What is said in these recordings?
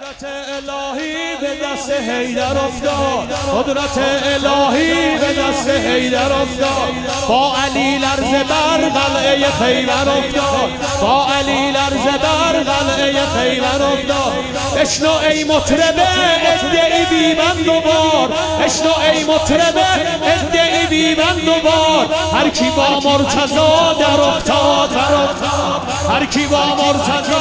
قدرت الهی به دست حیدر افتاد، قدرت الهی به دست حیدر افتاد. با علی لرزه بر قلعه خیبر افتاد، با علی لرزه بر قلعه خیبر افتاد. اشنو ای مطربه ادعی بیبند و بار، اشنو ای مطربه ادعی بیبند و بار. هر کی با مرتضی در افتاد، هر کی با مرتضی.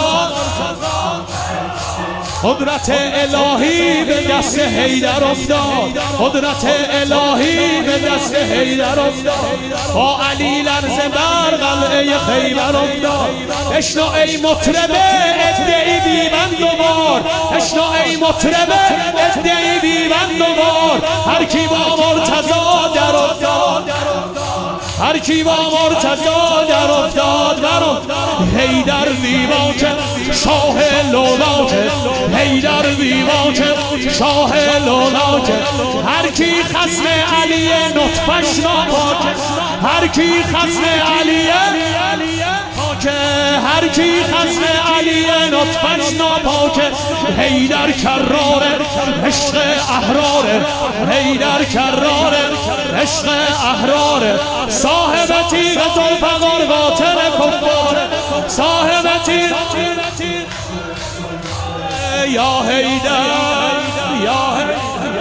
قدرت الهی به دست حیدر افتاد، قدرت الهی به دست حیدر افتاد. با علی لرزه بر قلعه خیبر افتاد. اشنو ای مطربه ادعی بیبند و بار، اشنو ای مطربه ادعی بیبند و بار. هر کی با مرتضی در افتاد، هر کی با مرتضی در افتاد. حیدر دیواکه شاه لولاکه، حیدر دیواکه شاه لولاکه. هر کی خصم علی نطفش ناپاکه، هر کی خصم علی پاکه، هر کی خصم علی نطفش ناپاکه. حیدر کراره عشق احراره، حیدر کراره عشق احراره. صاحب تیغ ذوالفقار قاتل کفاره، صاحب تیغ یا حیدر یا حیدر.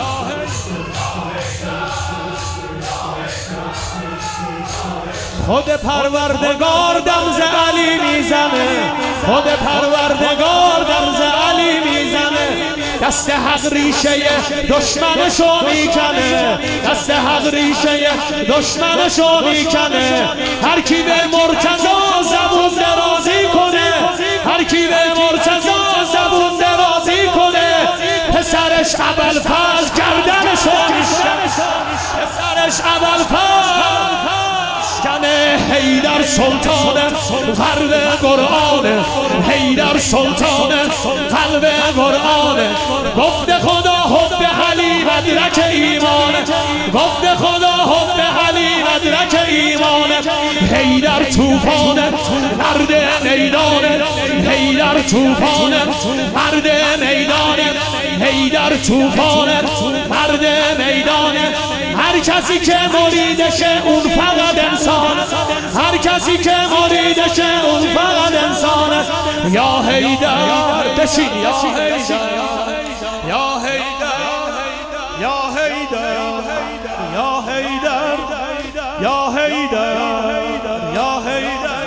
خود پروردگار دم ز علی میزنه، خود پروردگار دم ز علی میزنه. دست حق ریشه دشمنشو میکنه، دست حق ریشه دشمنشو میکنه. هر کی به مرتضی زبون درازی کنه، هر کی به مرتضی زبون درازی کنه. پسرش ابوالفضل گردنشو میشکنه، پسرش ابوالفضل کنه. حیدر سلطان قلب قرآنه، حیدر سلطان قلب قرآنه. گفت خدا حب علی مدرک ایمانه، گفت خدا حب علی مدرک ایمانه. حیدر طوفانه مرد میدانه، حیدر طوفانه مرد میدانه، حیدر طوفانه مرد میدانه. هر کسی که مریدشه اون فقط انسان، هر کسی که مریدشه اون فقط انسانه. یا حیدر بشین، یا حیدر یا حیدر یا حیدر یا حیدر یا حیدر یا حیدر.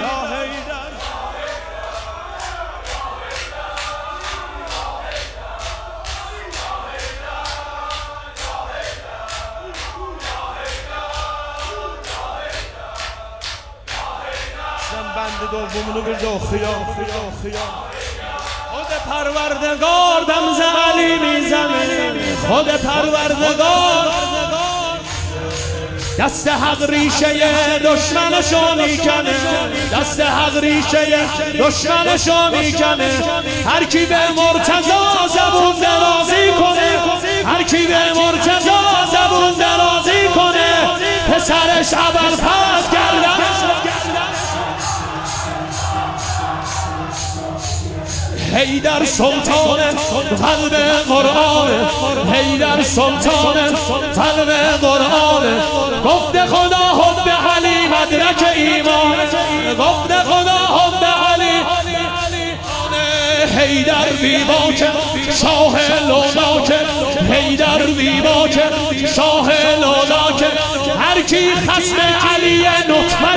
بند دومونو برد و خیام خود پروردگار دم ز علی میزنه، خود پروردگار دست حق ریشه دشمنشو میکنه، دست حق ریشه دشمنشو میکنه. هر کی به مرتضی زبون درازی کنه، هر کی به مرتضی زبون درازی کنه. پسرش ابوالفضل گردنش. حیدر سلطان قلب قرآنه، حیدر سلطان قلب قرآنه. گفت خدا حب علی مدرک ایمانه، گفت خدا حب علی. حیدر بیباکه شاه لولاکه، حیدر بیباکه شاه لولاکه. هر کی خصم علی نطفه